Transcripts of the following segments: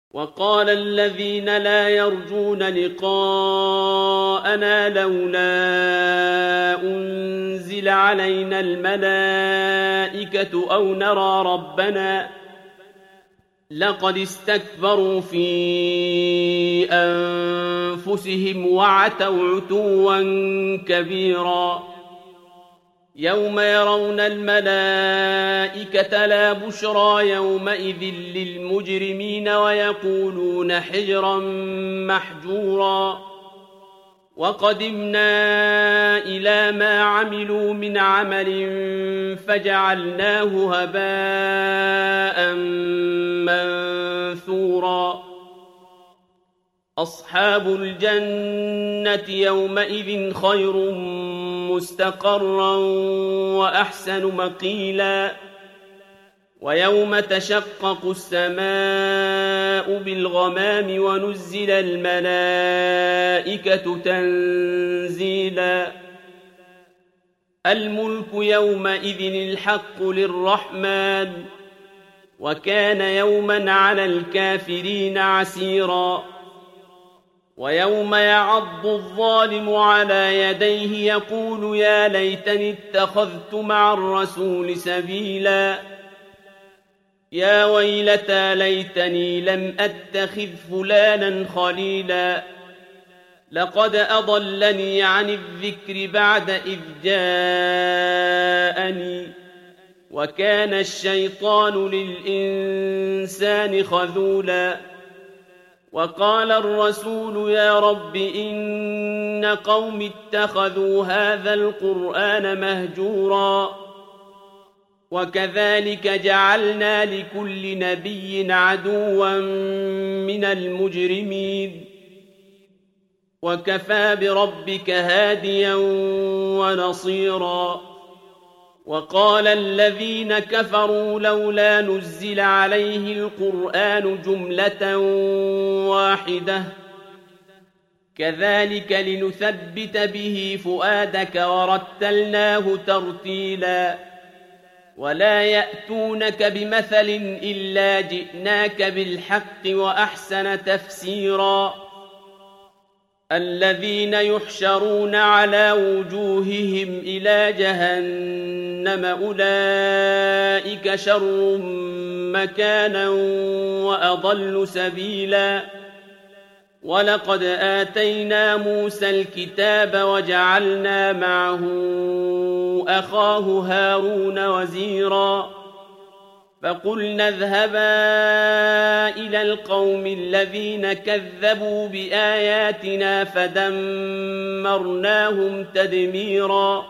وقال الذين لا يرجون لقاءنا لولا أنزل علينا الملائكة أو نرى ربنا لقد استكبروا في أنفسهم وعتوا عتوا كبيرا يوم يرون الملائكة لا بشرى يومئذ للمجرمين ويقولون حجرا محجورا وقدمنا إلى ما عملوا من عمل فجعلناه هباء منثورا أصحاب الجنة يومئذ خير مستقرا وأحسن مقيلا ويوم تشقق السماء بالغمام ونزل الملائكة تنزيلا الملك يومئذ الحق للرحمن وكان يوما على الكافرين عسيرا ويوم يعض الظالم على يديه يقول يا ليتني اتخذت مع الرسول سبيلا يا ويلتى ليتني لم أتخذ فلانا خليلا لقد أضلني عن الذكر بعد إذ جاءني وكان الشيطان للإنسان خذولا وقال الرسول يا رب إن قوم اتخذوا هذا القرآن مهجورا وكذلك جعلنا لكل نبي عدوا من المجرمين وكفى بربك هاديا ونصيرا وقال الذين كفروا لولا نزل عليه القرآن جملة واحدة كذلك لنثبت به فؤادك ورتلناه ترتيلا ولا يأتونك بمثل إلا جئناك بالحق وأحسن تفسيرا الذين يحشرون على وجوههم إلى جهنم أولئك شر مكانا وأضل سبيلا ولقد آتينا موسى الكتاب وجعلنا معه أخاه هارون وزيرا فقلنا اذهبا إلى القوم الذين كذبوا بآياتنا فدمرناهم تدميرا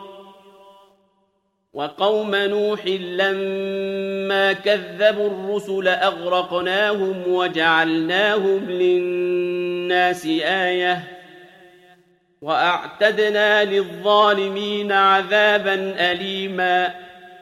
وقوم نوح لما كذبوا الرسل أغرقناهم وجعلناهم للناس آية وأعتدنا للظالمين عذابا أليما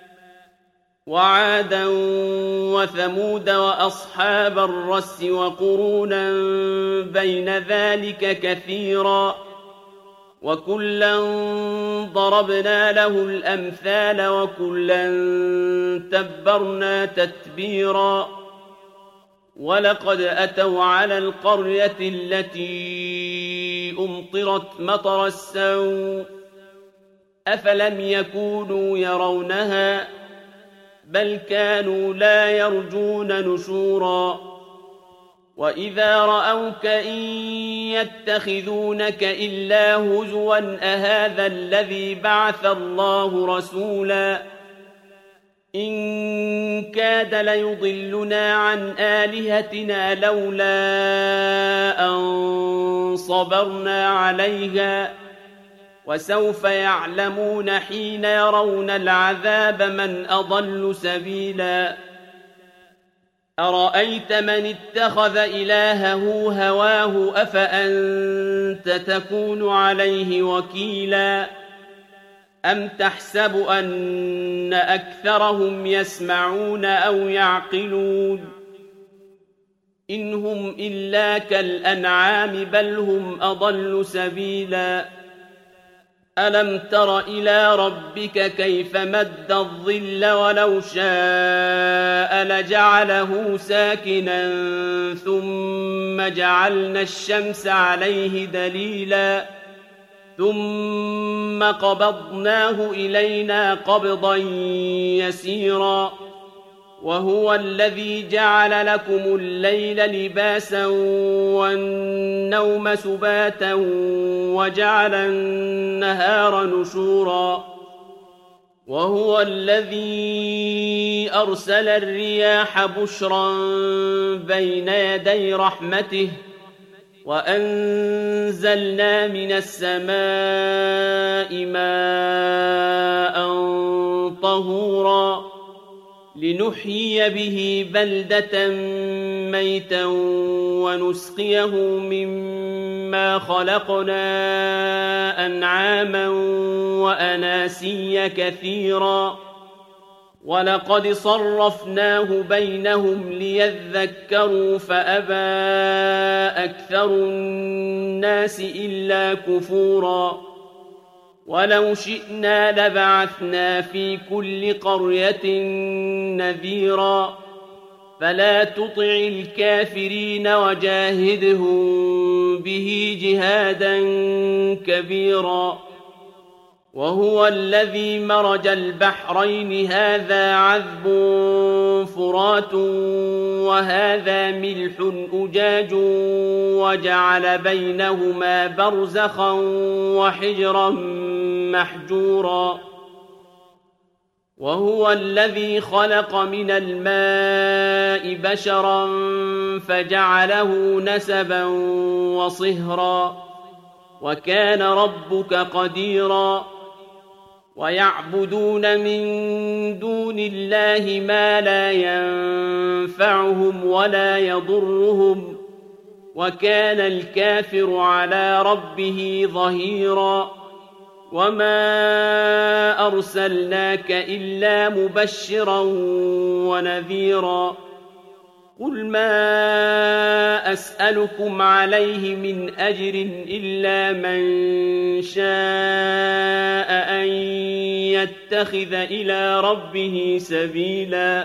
وعادا وثمود وأصحاب الرس وقرونا بين ذلك كثيرا وكلا ضربنا له الأمثال وكلا تبرنا تتبيرا ولقد أتوا على القرية التي أمطرت مطر السوء أفلم يكونوا يرونها بل كانوا لا يرجون نشورا وإذا رأوك إن يتخذونك إلا هزوا أهذا الذي بعث الله رسولا إن كاد ليضلنا عن آلهتنا لولا أن صبرنا عليها وسوف يعلمون حين يرون العذاب من أضل سبيلا أرأيت من اتخذ إلهه هواه أفأنت تكون عليه وكيلا أم تحسب أن أكثرهم يسمعون أو يعقلون إن هم إلا كالأنعام بل هم أضل سبيلا ألم تر إلى ربك كيف مد الظل ولو شاء لجعله ساكنا ثم جعلنا الشمس عليه دليلا ثم قبضناه إلينا قبضا يسيرا وهو الذي جعل لكم الليل لباسا والنوم سباتا وجعل النهار نشورا وهو الذي أرسل الرياح بشرا بين يدي رحمته وأنزلنا من السماء ماء طهورا لنحيي به بلدة ميتا ونسقيه مما خلقنا أنعاما وأناسيا كثيرا ولقد صرفناه بينهم ليذكروا فأبى أكثر الناس إلا كفورا ولو شئنا لبعثنا في كل قرية نذيرا فلا تطع الكافرين وجاهدهم به جهادا كبيرا وهو الذي مرج البحرين هذا عذب فرات وهذا ملح أجاج وجعل بينهما برزخا وحجرا محجورا وهو الذي خلق من الماء بشرا فجعله نسبا وصهرا وكان ربك قديرا ويعبدون من دون الله ما لا ينفعهم ولا يضرهم وكان الكافر على ربه ظهيرا وما أرسلناك إلا مبشرا ونذيرا قل ما أسألكم عليه من أجر إلا من شاء أن يتخذ إلى ربه سبيلا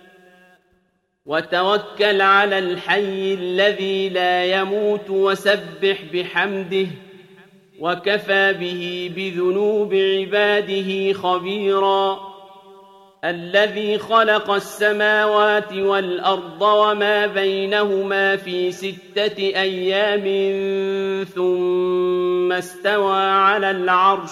وتوكل على الحي الذي لا يموت وسبح بحمده وكفى به بذنوب عباده خبيرا الذي خلق السماوات والأرض وما بينهما في 6 أيام ثم استوى على العرش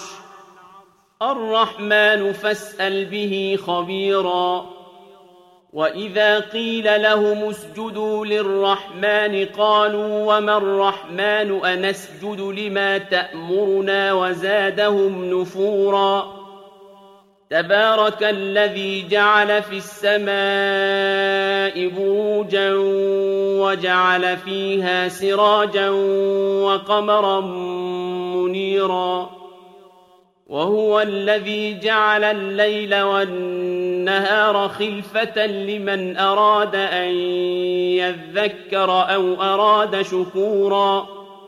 الرحمن فاسأل به خبيرا وإذا قيل لهم اسجدوا للرحمن قالوا وما الرحمن أنسجد لما تأمرنا وزادهم نفورا تبارك الذي جعل في السماء بروجا وجعل فيها سراجا وقمرا منيرا وهو الذي جعل الليل والنهار خلفة لمن أراد أن يذكر أو أراد شكورا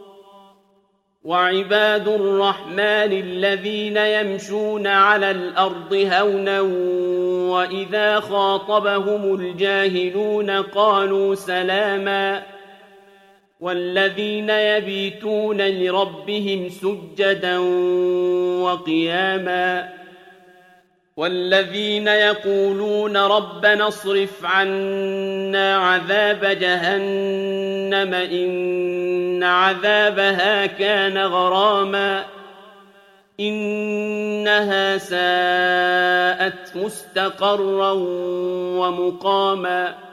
وعباد الرحمن الذين يمشون على الأرض هونا وإذا خاطبهم الجاهلون قالوا سلاما والذين يبيتون لربهم سجدا وقياما والذين يقولون ربنا اصرف عنا عذاب جهنم إن عذابها كان غراما إنها ساءت مستقرا ومقاما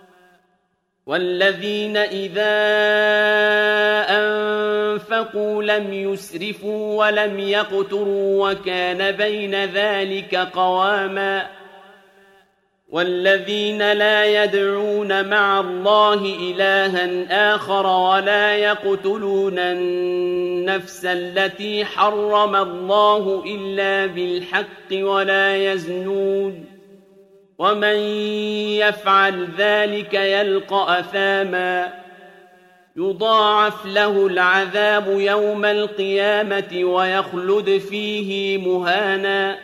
والذين إذا أنفقوا لم يسرفوا ولم يقتروا وكان بين ذلك قواما والذين لا يدعون مع الله إلها آخر ولا يقتلون النفس التي حرم الله إلا بالحق ولا يزنون ومن يفعل ذلك يلقى أثاما يضاعف له العذاب يوم القيامة ويخلد فيه مهانا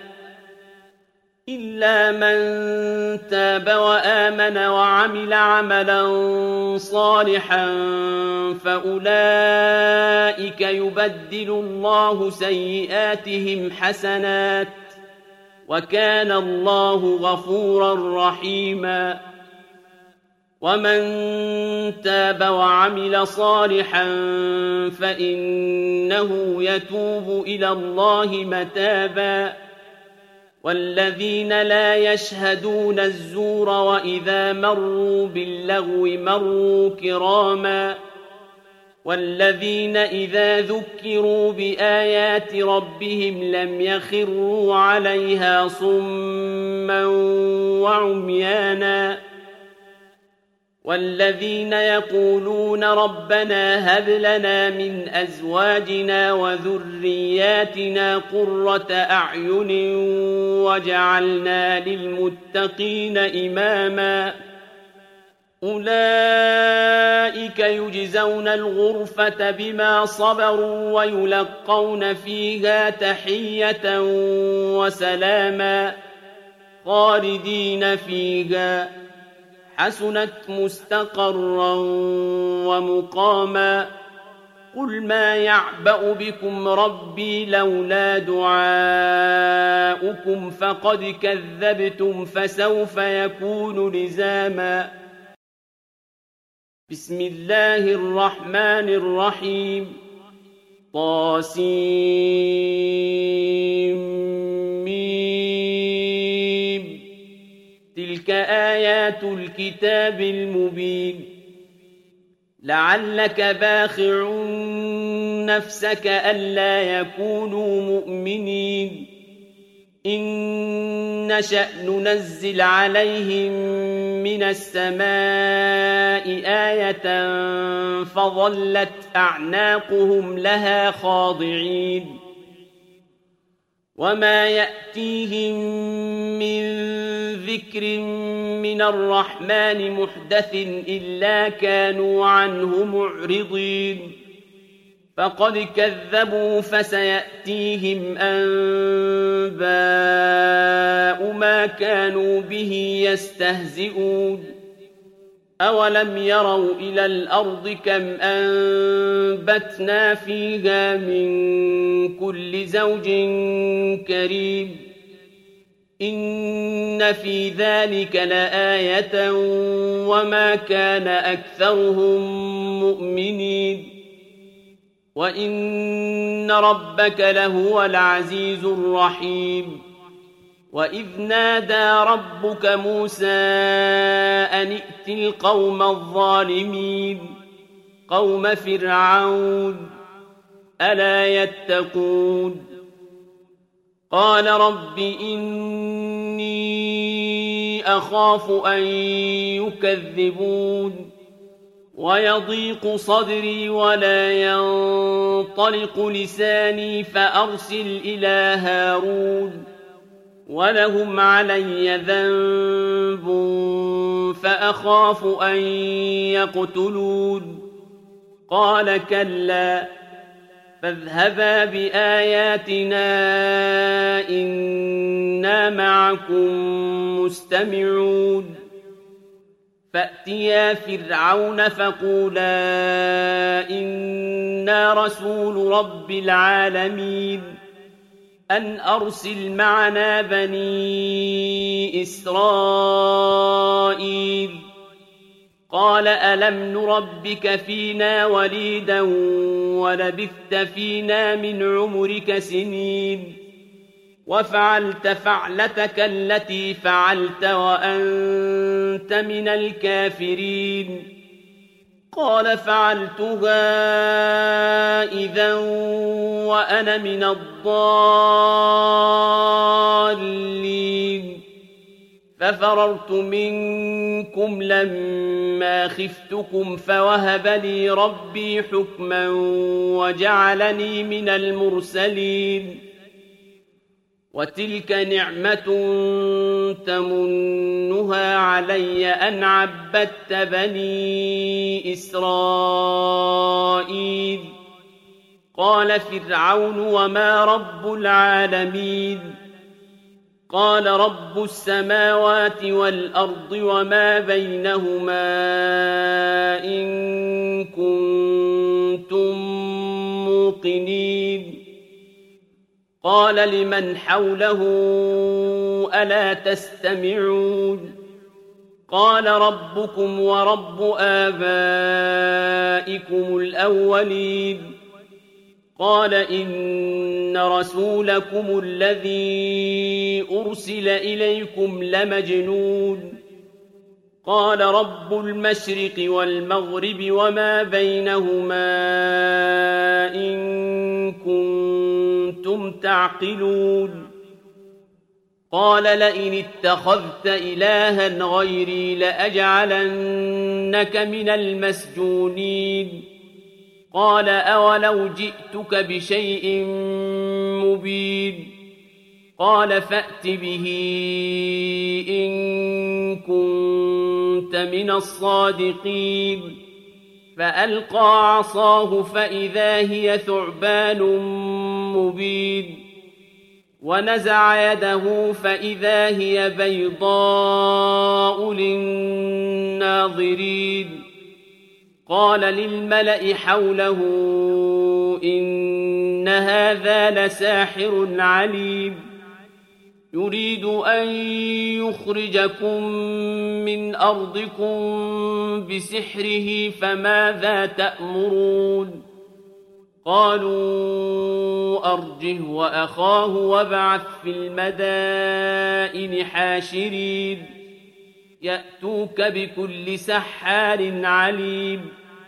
إلا من تاب وآمن وعمل عملا صالحا فأولئك يبدل الله سيئاتهم حسنات وكان الله غفورا رحيما ومن تاب وعمل صالحا فإنه يتوب إلى الله متابا والذين لا يشهدون الزور وإذا مروا باللغو مروا كراما والذين إذا ذكروا بآيات ربهم لم يخروا عليها صما وعميانا والذين يقولون ربنا هب لنا من أزواجنا وذرياتنا قرة أعين وجعلنا للمتقين إماما أولئك يجزون الغرفة بما صبروا ويلقون فيها تحية وسلاما خالدين فيها حسنت مستقرا ومقاما قل ما يعبأ بكم ربي لولا دعاؤكم فقد كذبتم فسوف يكون لزاما بسم الله الرحمن الرحيم طاسيم تلك آيات الكتاب المبين لعلك باخع نفسك ألا يكونوا مؤمنين إن نشأ ننزل عليهم من السماء آية فظلت أعناقهم لها خاضعين وما يأتيهم من ذكر من الرحمن محدث إلا كانوا عنه معرضين فقد كذبوا فسيأتيهم أنباء ما كانوا به يستهزئون أولم يروا إلى الأرض كم أنبتنا فيها من كل زوج كريم إن في ذلك لآية وما كان أكثرهم مؤمنين وإن ربك لهو العزيز الرحيم وإذ نادى ربك موسى أن ائت القوم الظالمين قوم فرعون ألا يتقون قال رب إني أخاف أن يكذبون ويضيق صدري ولا ينطلق لساني فأرسل إلى هارون ولهم علي ذنب فأخاف أن يقتلون قال كلا فاذهبا بآياتنا إنا معكم مستمعون فأتيا فرعون فقولا إنا رسول رب العالمين أن أرسل معنا بني إسرائيل قال ألم نربك فينا وليدا ولبثت فينا من عمرك سنين وفعلت فعلتك التي فعلت وأنت من الكافرين قال فعلتها إذا وأنا من الضالين ففررت منكم لما خفتكم فوهب لي ربي حكما وجعلني من المرسلين وتلك نعمة تمنها علي أن عبدت بني إسرائيل. قال فرعون وما رب العالمين؟ قال رب السماوات والأرض وما بينهما إن كنتم موقنين. قال لمن حوله ألا تستمعون؟ قال ربكم ورب آبائكم الأولين. قال إن رسولكم الذي أرسل إليكم لمجنون. قال رب المشرق والمغرب وما بينهما إن كنتم تعقلون. قال لئن اتخذت إلها غيري لأجعلنك من المسجونين. قال أولو جئتك بشيء مبين؟ قال فأت به إن كنت من الصادقين. فألقى عصاه فإذا هي ثعبان مبين، ونزع يده فإذا هي بيضاء للناظرين. قال للملأ حوله إن هذا لساحر عليم، يريد أن يخرجكم من أرضكم بسحره فماذا تأمرون؟ قالوا أرجه وأخاه وابعث في المدائن حاشرين يأتوك بكل سحار عليم.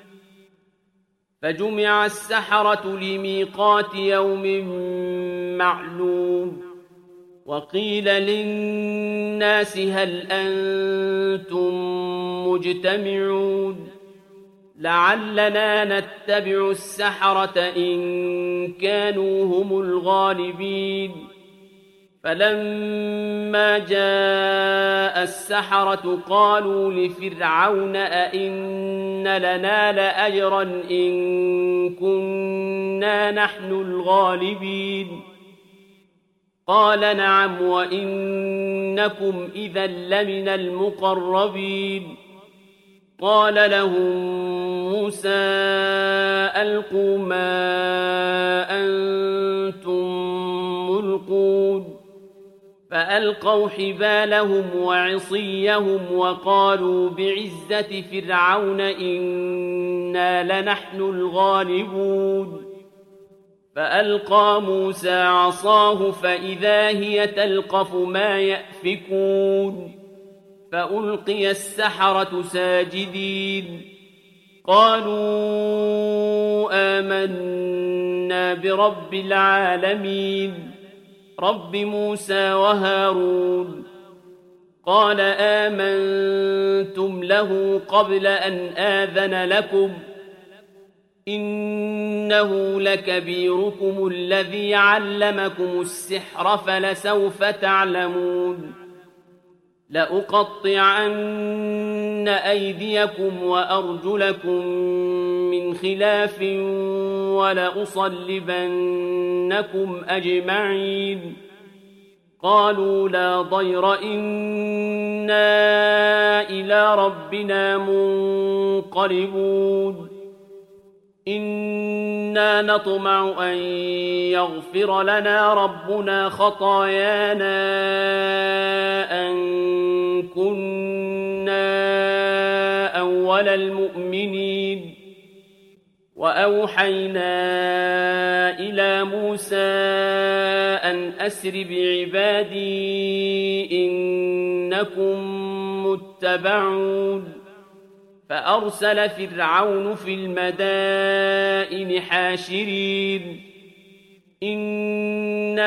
فجمع السحرة لميقات يوم معلوم. وقيل للناس هل أنتم مجتمعون؟ لعلنا نتبع السحرة إن كانوا هم الغالبين. فلما جاء السحرة قالوا لفرعون أئن لنا لأجرا إن كنا نحن الغالبين؟ قال نعم وإنكم إذا لمن المقربين. قال لهم موسى ألقوا ما أنتم ملقون. فألقوا حبالهم وعصيهم وقالوا بعزة فرعون إنا لنحن الغالبون. فألقى موسى عصاه فإذا هي تلقف ما يأفكون. فألقي السحرة ساجدين قالوا آمنا برب العالمين رب موسى وهارون. قال آمنتم له قبل أن آذن لكم إنه لكبيركم الذي علمكم السحر فلسوف تعلمون. لأقطعن أيديكم وأرجلكم من خلاف ولأصلبنكم أجمعين. قالوا لا ضير إنا إلى ربنا منقلبون. إنا نطمع أن يغفر لنا ربنا خطايانا أن كنا أول المؤمنين. وأوحينا إلى موسى أن أسر بعبادي إنكم متبعون. فأرسل فرعون في المدائن حاشرين إن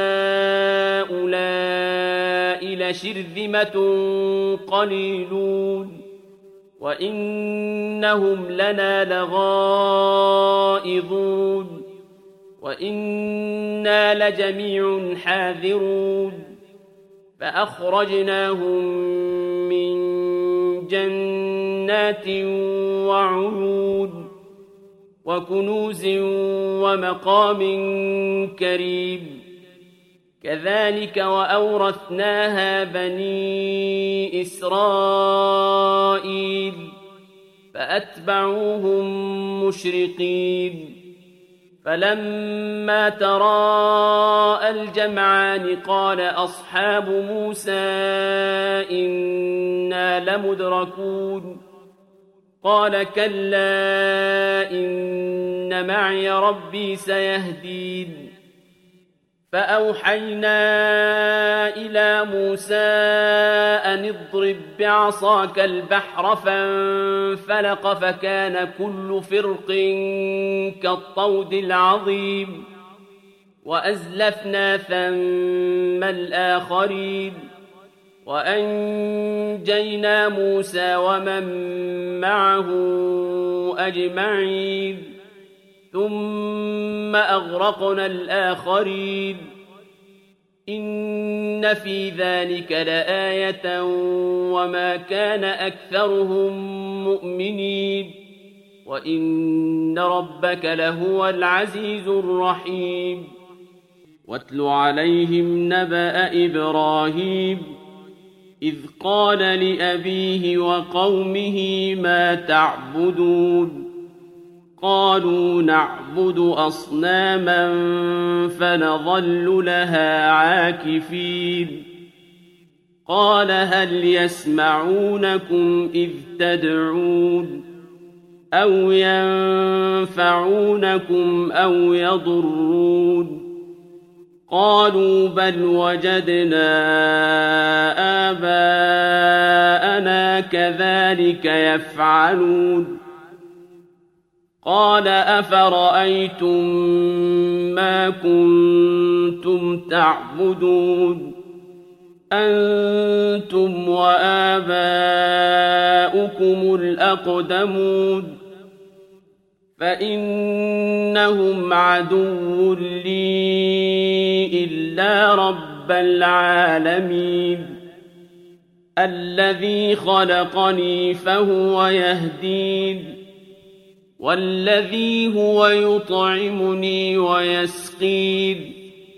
هؤلاء لشرذمة قليلون وإنهم لنا لغائظون. وإنا لجميع حاذرون فأخرجناهم من جنات وعيون وكنوز ومقام كريم كذلك وأورثناها بني إسرائيل فأتبعوهم مشرقين فلما تراءى الجمعان قال أصحاب موسى إنا لمدركون قال كلا إن معي ربي سيهدين فأوحينا إلى موسى أن اضرب بعصاك البحر فانفلق فكان كل فرق كالطود العظيم وأزلفنا ثم الآخرين وأنجينا موسى ومن معه أجمعين ثم أغرقنا الآخرين إن في ذلك لآية وما كان أكثرهم مؤمنين وإن ربك لهو العزيز الرحيم واتل عليهم نبأ إبراهيم إذ قال لأبيه وقومه ما تعبدون قالوا نعبد أصناما فنظل لها عاكفين قال هل يسمعونكم إذ تدعون أو ينفعونكم أو يضرون قالوا بل وجدنا آباءنا كذلك يفعلون قال أفرأيتم ما كنتم تعبدون أنتم وآباؤكم الأقدمون فإنهم عدو لي إلا رب العالمين الذي خلقني فهو يهدين والذي هو يطعمني ويسقين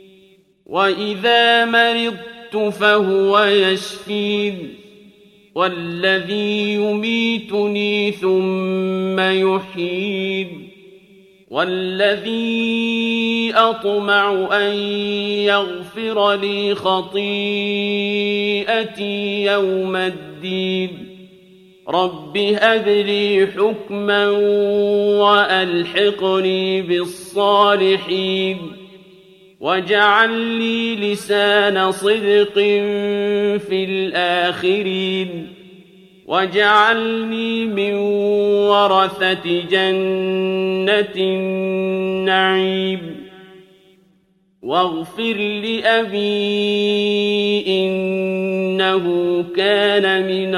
وإذا مرضت فهو يشفين والذي يميتني ثم يحيين والذي أطمع أن يغفر لي خطيئتي يوم الدين رب هب لي حكما وألحقني بالصالحين واجعل لي لسان صدق في الآخرين واجعلني من ورثة جنة النعيم واغفر لأبي إنه كان من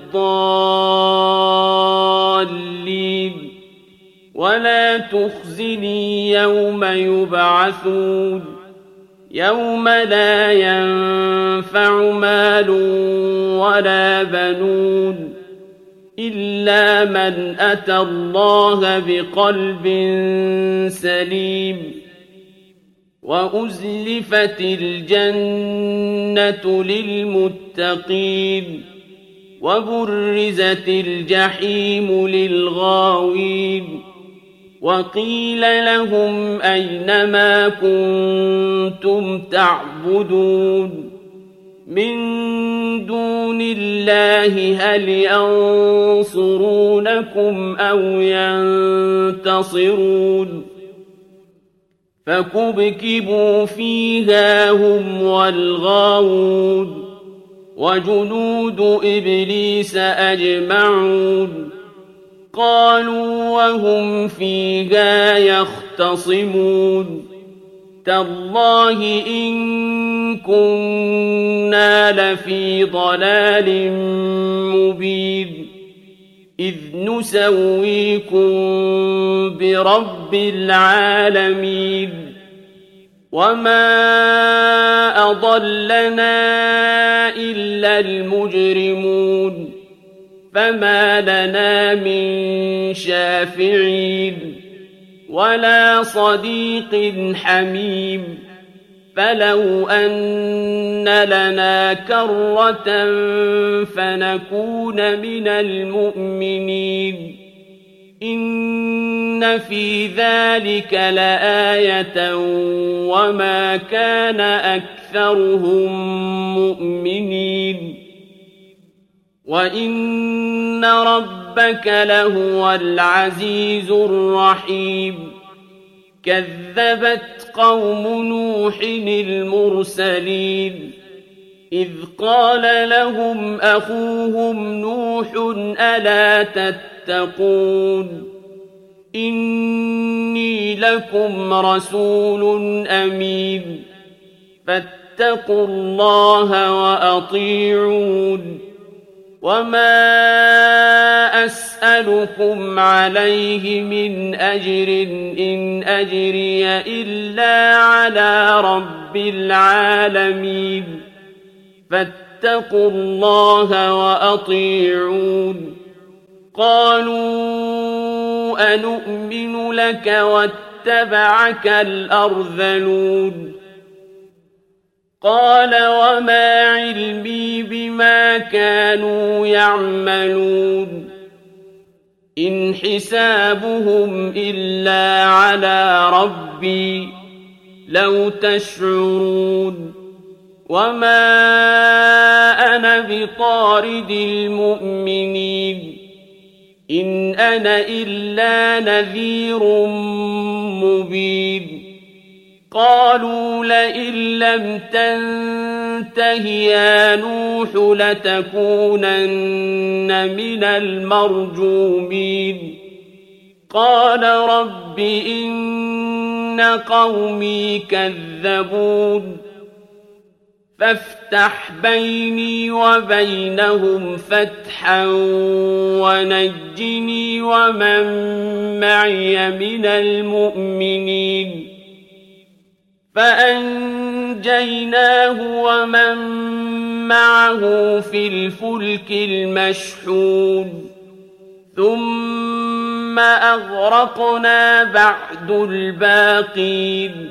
الضالين ولا تخزني يوم يبعثون يوم لا ينفع مال ولا بنون إلا من أتى الله بقلب سليم وأزلفت الجنة للمتقين وبرزت الجحيم للغاوين وقيل لهم أين ما كنتم تعبدون من دون الله هل ينصرونكم أو ينتصرون فكبكبوا فيها هم والغاوون وجنود إبليس أجمعون قالوا وهم فيها يختصمون تالله إن كنا لفي ضلال مبين إذ نسويكم برب العالمين وما أضلنا إلا المجرمون فما لنا من شافعين ولا صديق حميم فلو أن لنا كرة فنكون من المؤمنين إن في ذلك لآية وما كان أكثرهم مؤمنين وإن ربك لهو العزيز الرحيم كذبت قوم نوح المرسلين إذ قال لهم أخوهم نوح ألا تتقون إني لكم رسول أمين فاتقوا الله وأطيعون وما أسألكم عليه من أجر إن أجري إلا على رب العالمين فاتقوا الله وأطيعون قالوا أنؤمن لك واتبعك الأرذلون قال وما علمي بما كانوا يعملون إن حسابهم إلا على ربي لو تشعرون وما أنا بطارد المؤمنين إن أنا إلا نذير مبين قالوا لئن لم تنته يا نوح لتكونن من المرجومين قال رب إن قومي كذبون فافتح بيني وبينهم فتحا ونجني ومن معي من المؤمنين فأنجيناه ومن معه في الفلك المشحون ثم أغرقنا بعد الباقين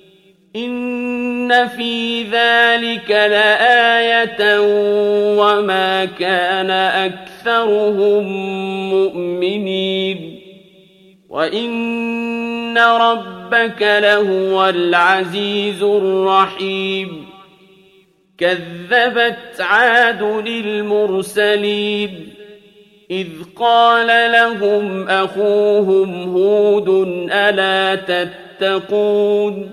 إن في ذلك لآية وما كان أكثرهم مؤمنين وإن ربك لهو العزيز الرحيم كذبت عاد المرسلين إذ قال لهم أخوهم هود ألا تتقون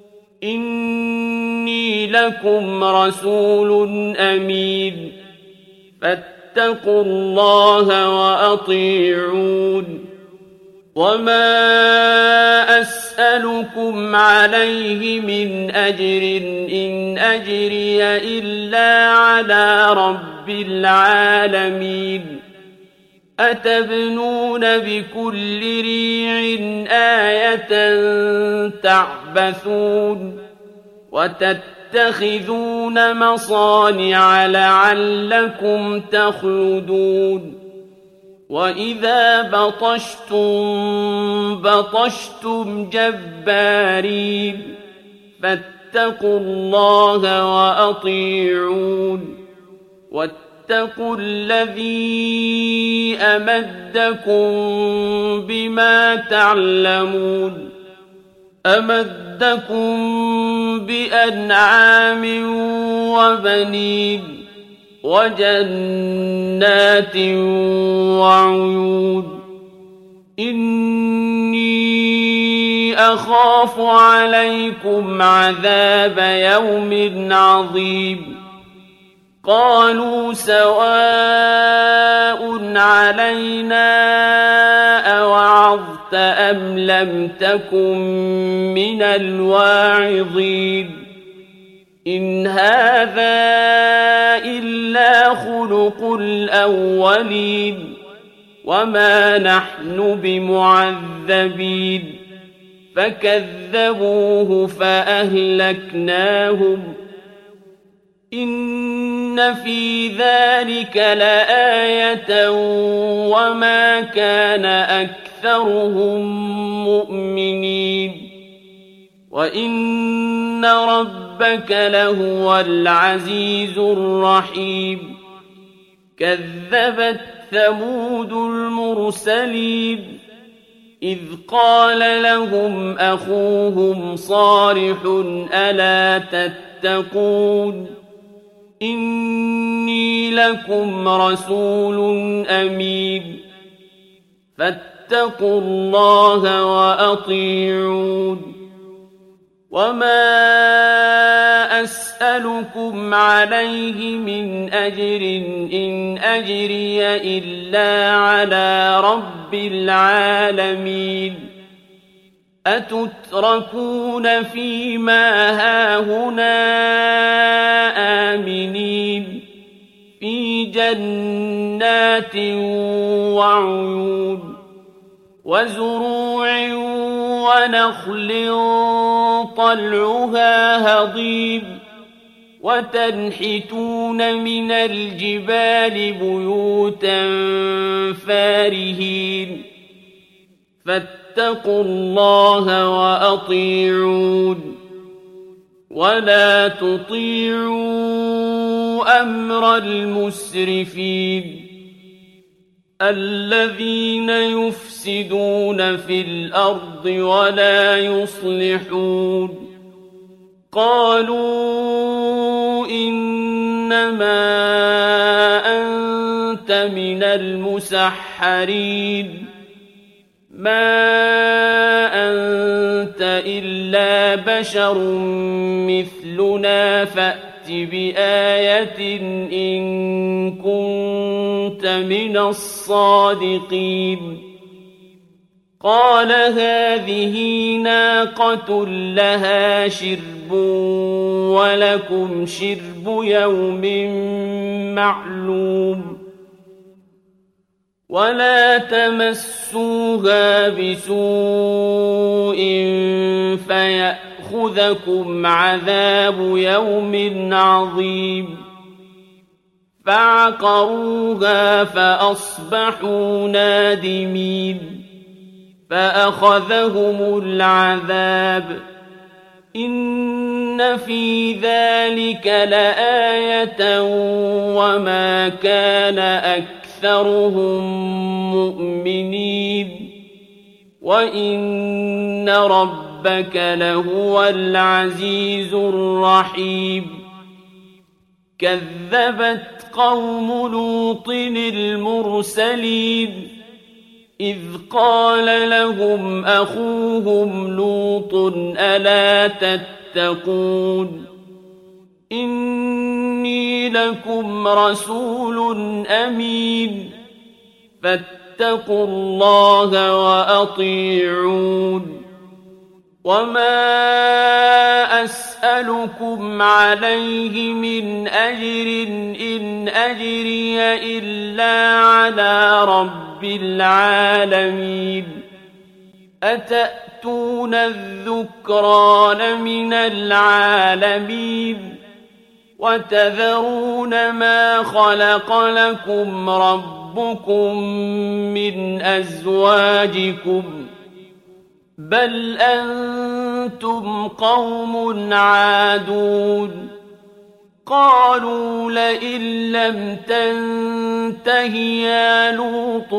إني لكم رسول أمين فاتقوا الله وأطيعون وما أسألكم عليه من أجر إن أجري إلا على رب العالمين أتبنون بكل ريع آية تعبثون وتتخذون مصانع لعلكم تخلدون وإذا بطشتم جبارين فاتقوا الله وأطيعون واتقوا الذي أمدكم بما تعلمون أمدكم بأنعام وبنين وجنات وعيون إني أخاف عليكم عذاب يوم عظيم قالوا سواء علينا أوعظت أم لم تكن من الواعظين إن هذا إلا خلق الأولين وما نحن بمعذبين فكذبوه فأهلكناهم إن في ذلك لآية وما كان أكثرهم مؤمنين وإن ربك لهو العزيز الرحيم كذبت ثمود المرسلين إذ قال لهم أخوهم صالح ألا تتقون إني لكم رسول أمين فاتقوا الله وأطيعون وما أسألكم عليه من أجر إن أجري إلا على رب العالمين أتتركون فيما هاهنا آمنين في جنات وعيون وزروع ونخل طلعها هضيم وتنحتون من الجبال بيوتا فارهين فاتقوا الله وأطيعون ولا تطيعوا أمر المسرفين الذين يفسدون في الأرض ولا يصلحون قالوا إنما أنت من المسحرين ما أنت إلا بشر مثلنا فأت بآية إن كنت من الصادقين قال هذه ناقة لها شرب ولكم شرب يوم معلوم ولا تمسوها بسوء فيأخذكم عذاب يوم عظيم فعقروها فأصبحوا نادمين فأخذهم العذاب إن في ذلك لآية وما كان أكثرهم مؤمنين وإن ربك لهو العزيز الرحيم كذبت قوم لوط المرسلين إذ قال لهم أخوهم لوط ألا تتقون إني لكم رسول أمين فاتقوا الله وأطيعون وما أسألكم عليه من أجر إن أجري إلا على رب العالمين أتأتون الذكران من العالمين وتذرون ما خلق لكم ربكم من أزواجكم بل أنتم قوم عادون قالوا لئن لم تنته يا لوط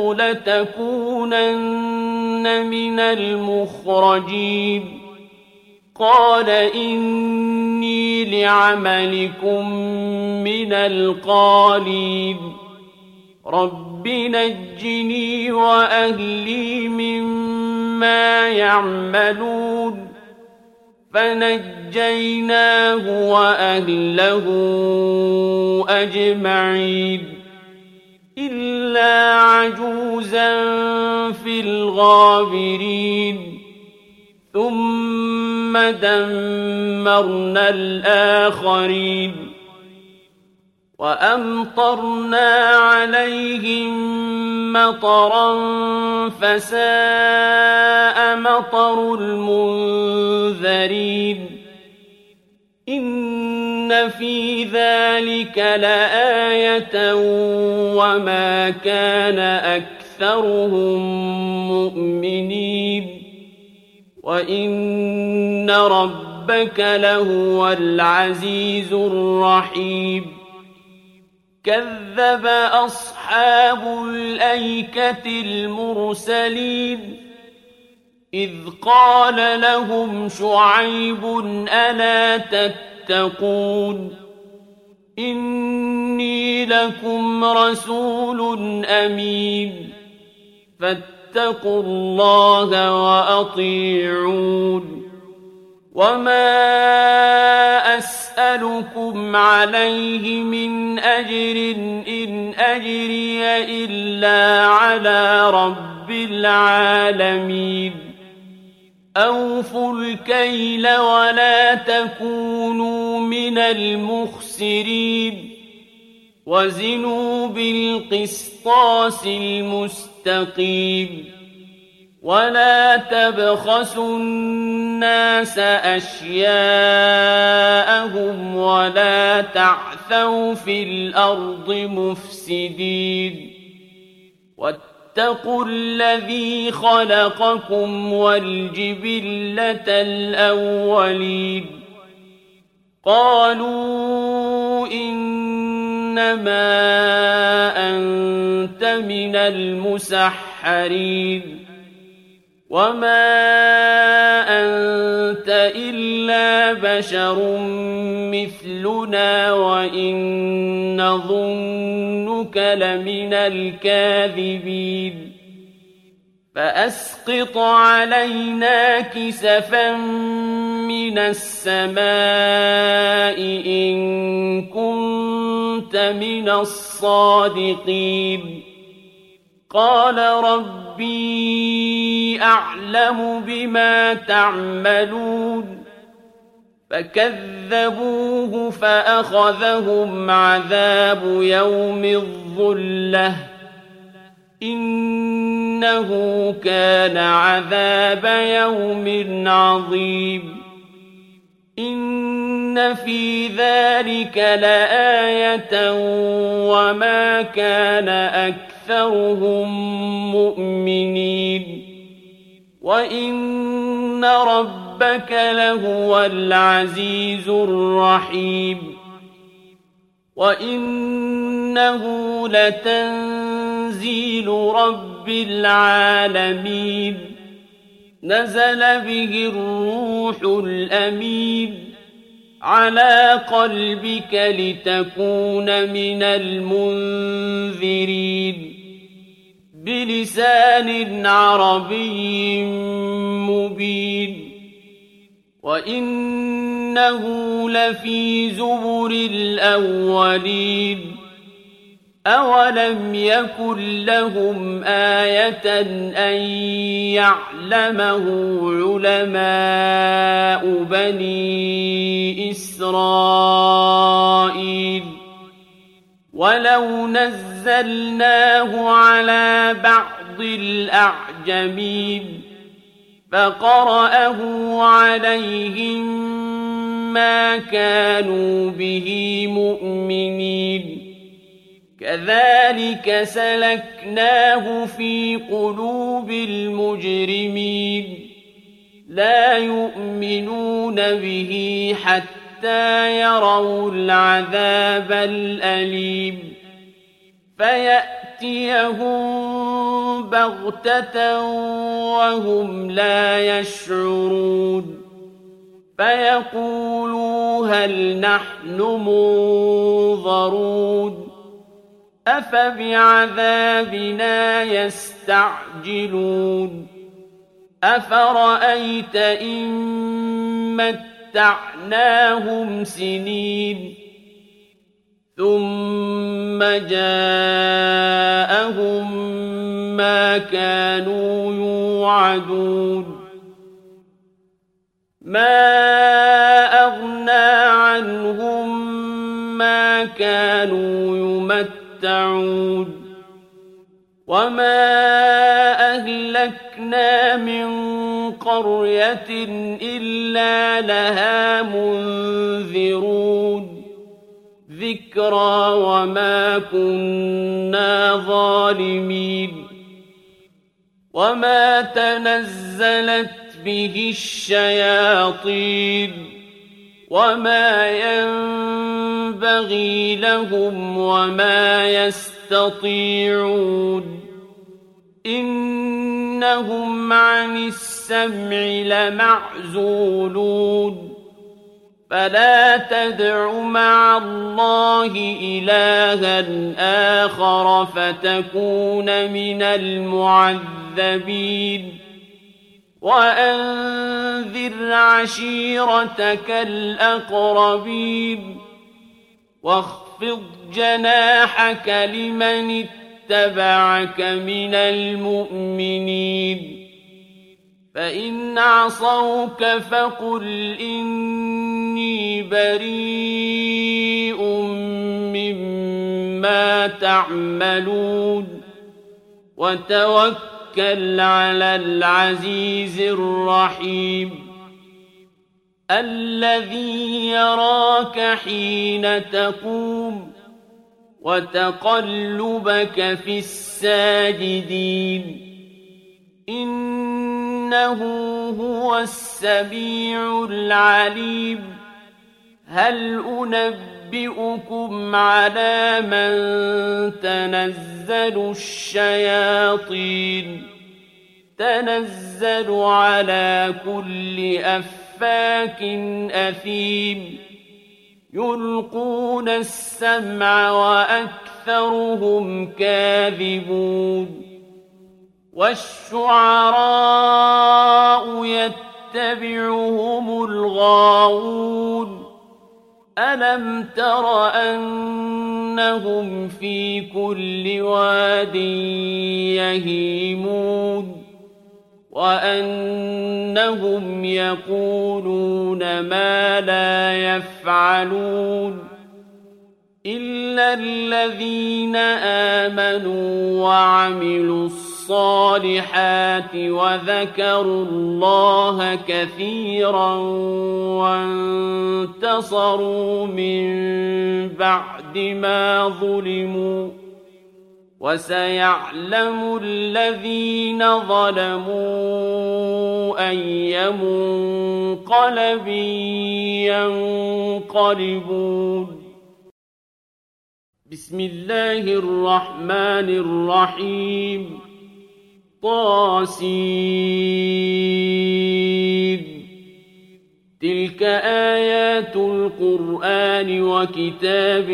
لتكونن من المخرجين قال إني لعملكم من القالين رب نجني وأهلي مما يعملون فنجيناه وأهله أجمعين إلا عجوزا في الغابرين ثم دمرنا الآخرين وأمطرنا عليهم مطرا فساء مطر المنذرين إن في ذلك لآية وما كان أكثرهم مؤمنين وإن ربك لهو العزيز الرحيم كذب أصحاب الأيكة المرسلين إذ قال لهم شعيب ألا تتقون إني لكم رسول أمين فاتقوا الله وأطيعون وما أسألكم عليه من أجر إن أجري إلا على رب العالمين أوفوا الكيل ولا تكونوا من المخسرين وزنوا بالقسطاس المستقيم ولا تبخسوا الناس أشياءهم ولا تعثوا في الأرض مفسدين واتقوا الذي خلقكم والجبلة الأولين قالوا إنما أنت من المسحرين وما أنت إلا بشر مثلنا وإن نظنك لمن الكاذبين فأسقط علينا كسفا من السماء إن كنت من الصادقين قال ربي أعلم بما تعملون فكذبوه فأخذهم عذاب يوم الظلة إنه كان عذاب يوم عظيم إن في ذلك لآية وما كان أكثرهم مؤمنين وإن ربك لهو العزيز الرحيم وإنه لتنزيل رب العالمين نزل به الروح الأمين على قلبك لتكون من المنذرين بلسان عربي مبين وإنه لفي زبر الأولين أولم يكن لهم آية أن يعلمه علماء بني إسرائيل ولو نزلناه على بعض الأعجمين فقرأه عليهم ما كانوا به مؤمنين كذلك سلكناه في قلوب المجرمين لا يؤمنون به حتى يروا العذاب الأليم فيأتيهم بغتة وهم لا يشعرون فيقولوا هل نحن منظرون أفبعذابنا يستعجلون أفرأيت إن متعناهم سنين ثم جاءهم ما كانوا يوعدون ما أغنى عنهم ما كانوا يمتعون وما أهلكنا أهلكنا من قرية إلا لها منذرون ذكرى وما كنا ظالمين وما تنزلت به الشياطين وما ينبغي لهم وما يستطيعون إنهم عن السمع لمعزولون فلا تدع مع الله إلها آخر فتكون من المعذبين وأنذر عشيرتك الأقربين واخفض جناحك لمن اتبعك من المؤمنين فإن عصوك فقل إني بريء مما تعملون وتوكل على العزيز الرحيم الذي يراك حين تقوم وتقلبك في الساجدين إنه هو السميع العليم هل أنبئكم على من تنزل الشياطين تنزل على كل أفاك أثيم يلقون السمع وأكثرهم كاذبون والشعراء يتبعهم الغاوون ألم تر أنهم في كل واد يهيمون وأنهم يقولون ما لا يفعلون إلا الذين آمنوا وعملوا الصالحات وذكروا الله كثيرا وانتصروا من بعد ما ظلموا وسيعلم الذين ظلموا أي منقلب ينقلبون بسم الله الرحمن الرحيم طاسين تلك آيات القرآن وكتاب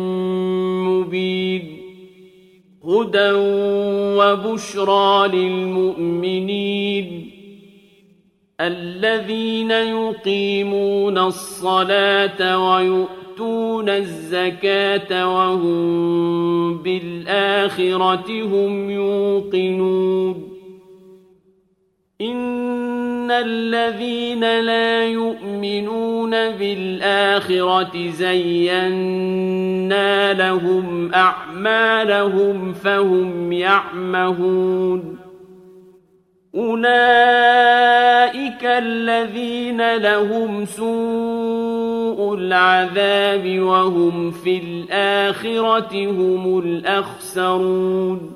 مبين هدى وبشرى للمؤمنين الذين يقيمون الصلاة ويؤتون الزكاة وهم بالآخرة هم يوقنون إن الذين لا يؤمنون بالآخرة زينا لهم أعمالهم فهم يعمهون أولئك الذين لهم سوء العذاب وهم في الآخرة هم الأخسرون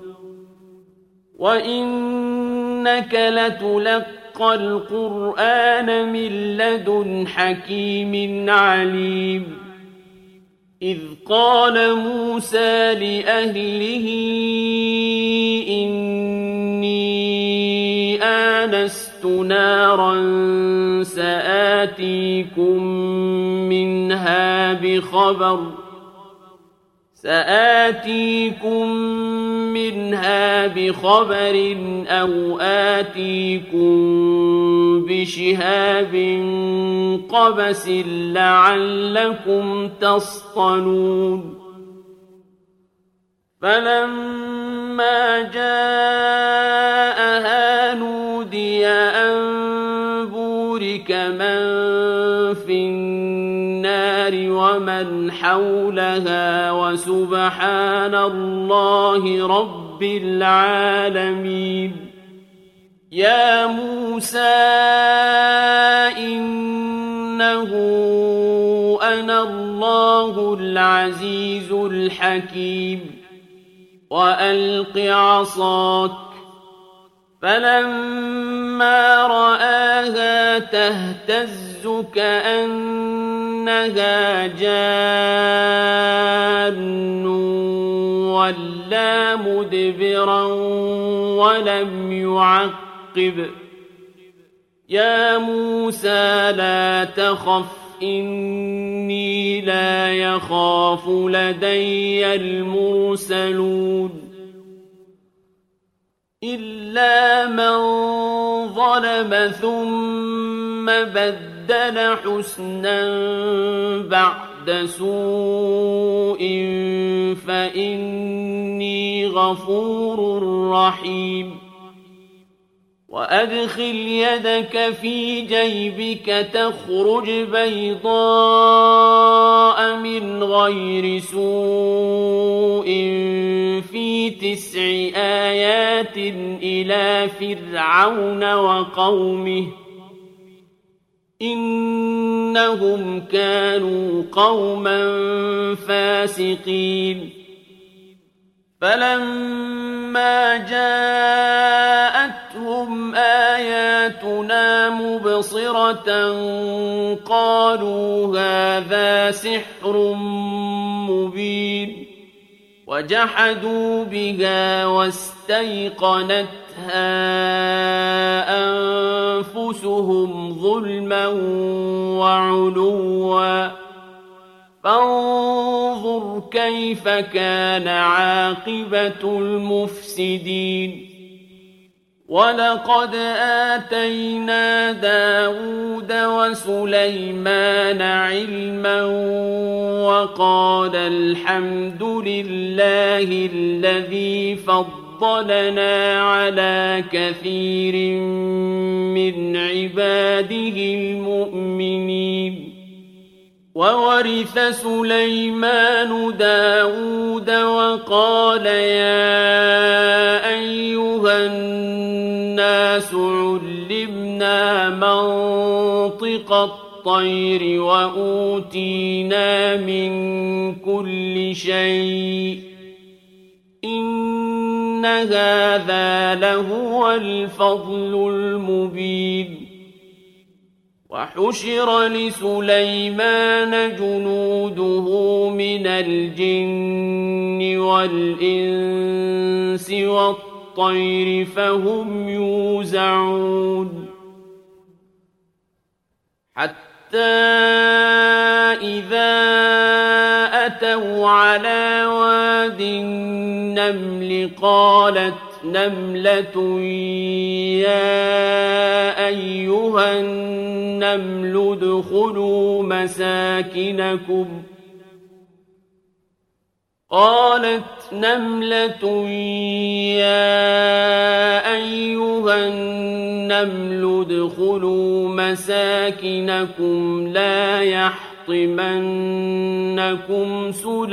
وإنك لتلقى القرآن من لدن حكيم عليم إذ قال موسى لأهله إني آنست نارا سآتيكم منها بخبر أو آتيكم بشهاب قبس لعلكم تصطلون فلما جاءها نودي أن بورك من في النار ومن حولها وسبحان الله رب العالمين يا موسى إنه أنا الله العزيز الحكيم وألق عصاك فلما رآها تهتز كأنها جان ولا مدبرا ولم يعقب يا موسى لا تخف إني لا يخاف لدي المرسلون إلا من ظلم ثم بدل حسنا بعد سوء فإني غفور رحيم وأدخل يدك في جيبك تخرج بيضاء من غير سوء في 9 آيات إلى فرعون وقومه إنهم كانوا قوما فاسقين فلما جاءتهم آياتنا مبصرة قالوا هذا سحر مبين وجحدوا بها واستيقنتها أنفسهم ظلما وعلوا فانظر كيف كان عاقبة المفسدين ولقد آتينا داود وسليمان علما وقال الحمد لله الذي فضلنا على كثير من عباده المؤمنين وورث سليمان داود وقال يا أيها الناس علمنا منطق الطير وأوتينا من كل شيء إن هذا لهو الفضل المبين وحشر لسليمان جنوده من الجن والإنس والطير فهم يوزعون حتى إذا أتوا على واد النمل قالت نملة يا أيها النمل ادخلوا مساكنكم لا يحطمنكم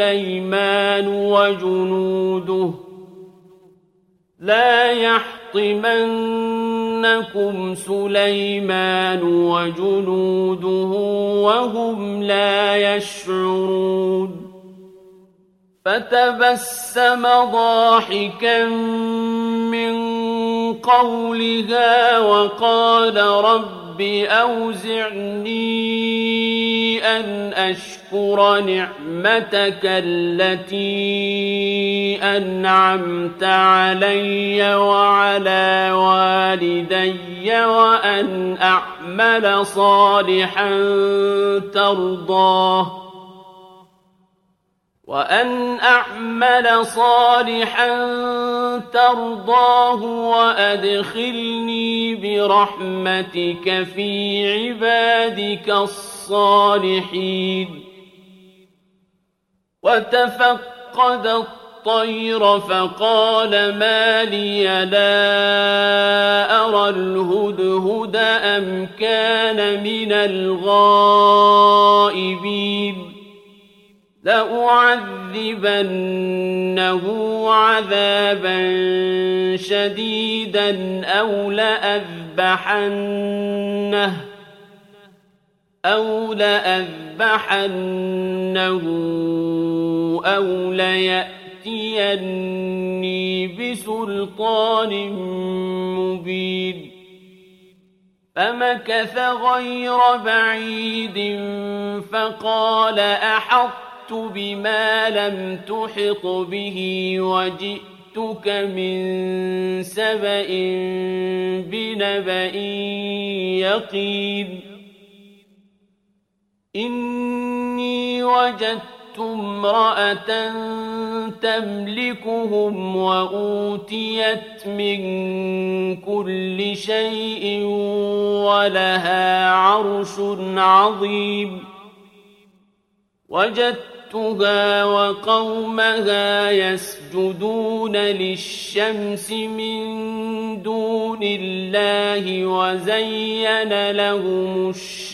سليمان وجنوده وهم لا يشعرون فتبسم ضاحكا من قولها وقال رب أوزعني أن أشكر نعمتك التي أنعمت علي وعلى والدي وأن أعمل صالحا ترضاه وأدخلني برحمتك في عبادك الصالحين وتفقد الطير فقال ما لي لا أرى الهدهد أم كان من الغائبين لأعذبنه عذابا شديدا أو لأذبحنه أو ليأتيني بسلطان مبين فمكث غير بعيد فقال أحطت بما لم تحط به وجئتك من سبأ بنبأ يقين إني وجدت امرأة تملكهم وأوتيت من كل شيء ولها عرش عظيم وجدتها وقومها يسجدون للشمس من دون الله وزين لهم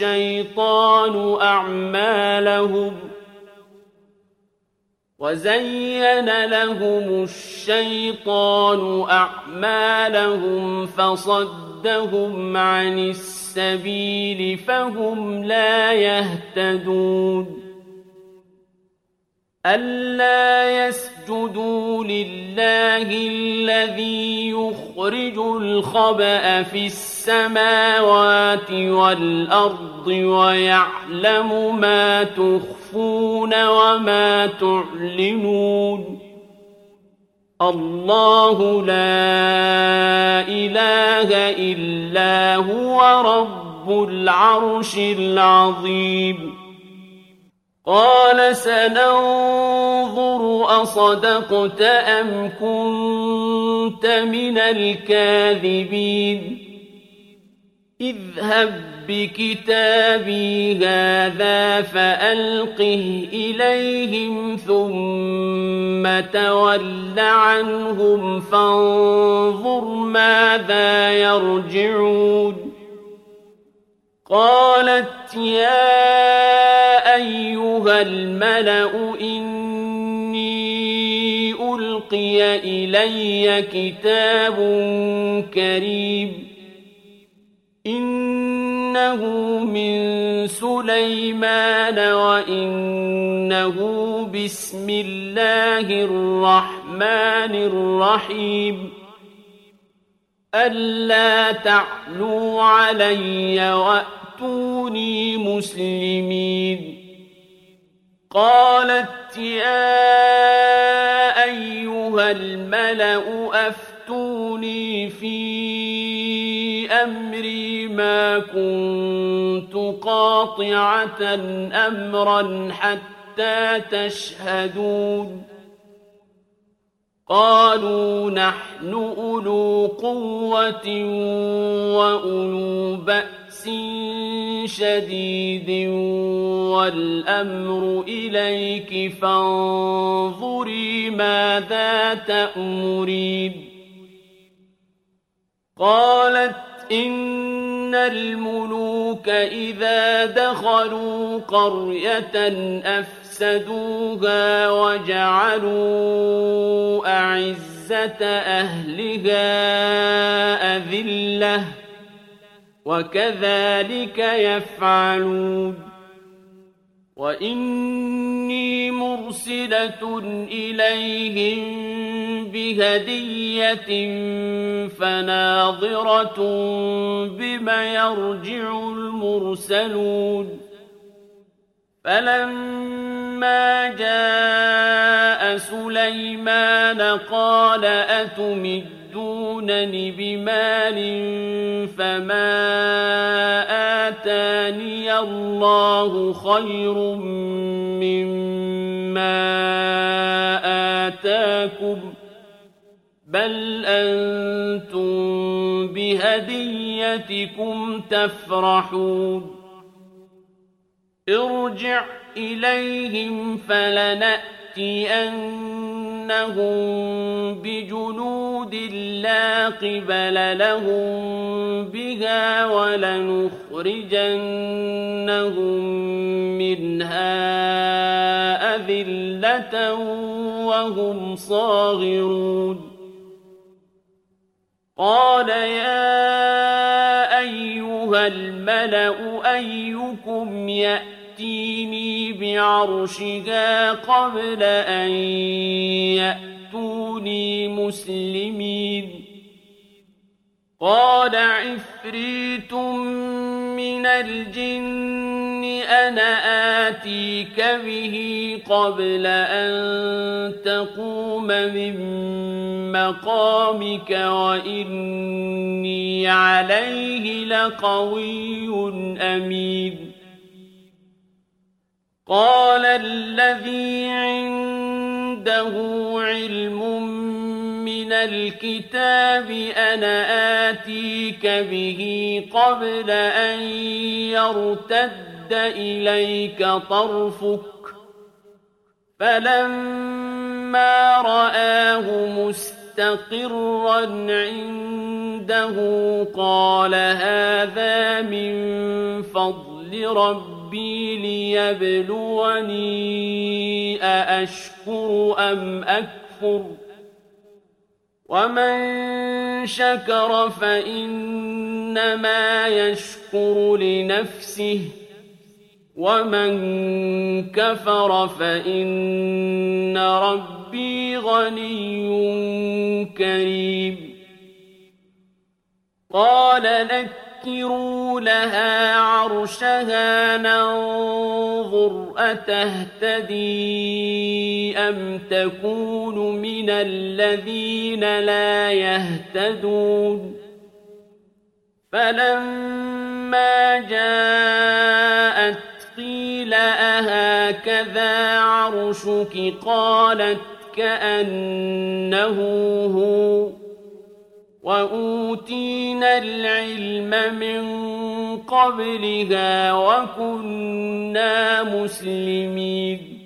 الشيطان أعمالهم فصدهم عن السبيل فهم لا يهتدون ألا يسجدوا لله الذي يخرج الخبأ في السماوات والأرض ويعلم ما تخفون وما تعلنون الله لا إله إلا هو رب العرش العظيم قال سننظر أصدقت أم كنت من الكاذبين اذهب بكتابي هذا فألقه إليهم ثم تول عنهم فانظر ماذا يرجعون قالت يا أيها الملأ إني ألقي إلي كتاب كريم إنه من سليمان وإنه بسم الله الرحمن الرحيم ألا تعلوا علي وأتوني مسلمين قالت يا أيها الملأ أفتوني في أمري ما كنت قاطعة أمرا حتى تشهدون قالوا نحن أولو قوة وأولو بأس شديد والأمر إليك فانظري ماذا تأمرين قالت إن الملوك إذا دخلوا قرية أفسدوها وجعلوا أعزة أهلها أذلة وكذلك يفعلون وإني مرسلة إليهم بهدية فناظرة بما يرجع المرسلون فلما جاء سليمان قال أتمدونني بمال فما آتاني الله خير مما آتاكم بل أنتم بهديتكم تفرحون ارجع إليهم فلنأتينهم بجنود لا قبل لهم بها ولنخرجنهم منها أذلة أذلة وهم صاغرون قال يا أيها الملأ أيكم يأتيني بعرشها قبل أن يأتوني مسلمين قال عفريت من الجن أنا آتيك به قبل أن تقوم من مقامك وإني عليه لقوي أمين قال الذي عنده علم من الكتاب أنا آتيك به قبل أن يرتد إليك طرفك فلما رآه مستقرا عنده قال هذا من فضل ربي ليبلوني أأشكر أم أكفر ومن شكر فإنما يشكر لنفسه ومن كفر فإن ربي غني كريم قال نكروا لها عرشها ننظر أتهتدي أم تكون من الذين لا يهتدون فلما جاءت قيل أهكذا عرشك قالت كأنه هو وأوتينا العلم من قبلها وكنا مسلمين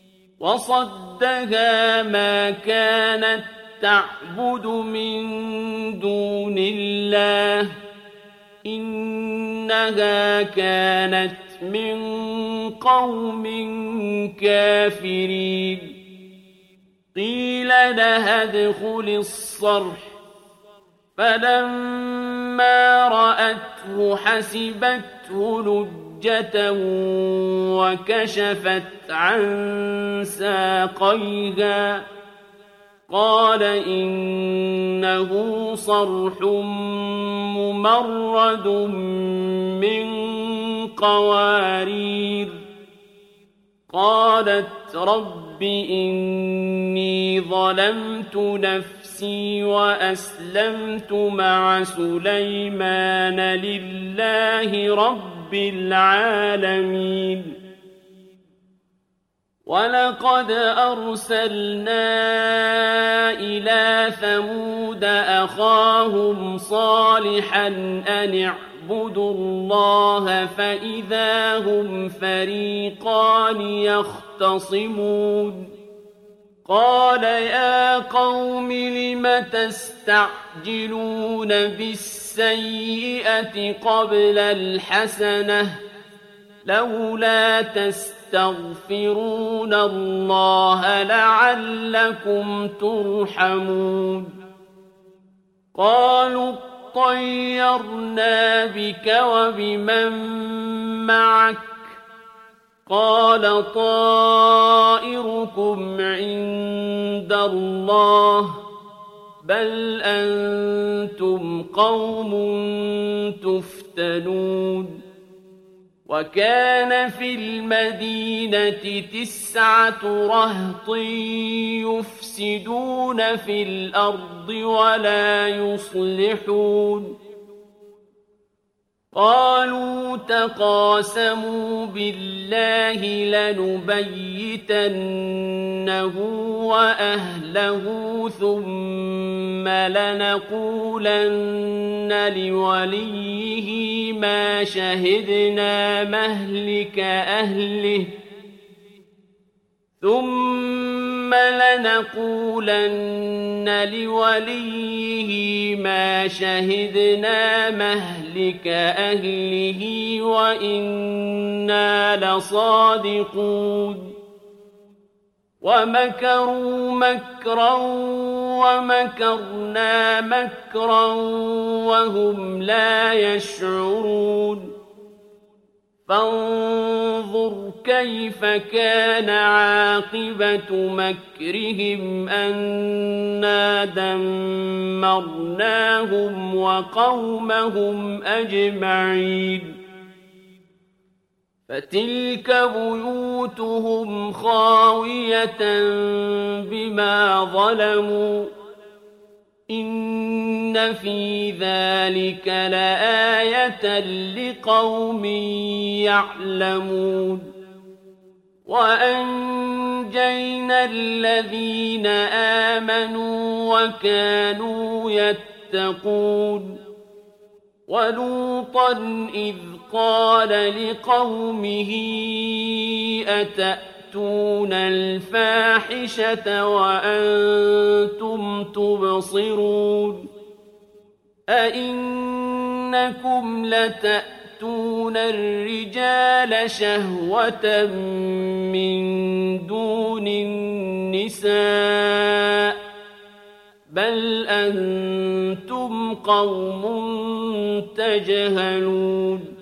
وصدها ما كانت تعبد من دون الله إنها كانت من قوم كافرين قيل لها ادخل الصرح فلما رأته حسبته لجة وكشفت عن ساقيها قال إنه صرح ممرد من قوارير قالت رب إني ظلمت نفسي وأسلمت مع سليمان لله رب العالمين ولقد أرسلنا إلى ثمود أخاهم صالحا أن اعبدوا الله فإذا هم فريقان يختصمون قال يا قوم لم تستعجلون بالسيئة قبل الحسنة لولا تستغفرون الله لعلكم ترحمون قالوا طيرنا بك وبمن معك قال طائركم عند الله بل أنتم قوم تفتنون وكان في المدينة 9 رهط يفسدون في الأرض ولا يصلحون قالوا تقاسموا بالله لنبيتنه وأهله ثم لنقولن لوليه ما شهدنا مهلك أهله ثم لنقولن لوليه ما شهدنا مهلك أهله وإنا لصادقون ومكروا مكرا ومكرنا مكرا وهم لا يشعرون فانظر كيف كان عاقبة مكرهم أنا دمرناهم وقومهم أجمعين فتلك بيوتهم خاوية بما ظلموا إن في ذلك لآية لقوم يعلمون وأنجينا الذين آمنوا وكانوا يتقون ولوطا إذ قال لقومه أتأتون الفاحشة وأنتم تبصرون أئنكم لتأتون الرجال شهوة من دون النساء بل أنتم قوم تجهلون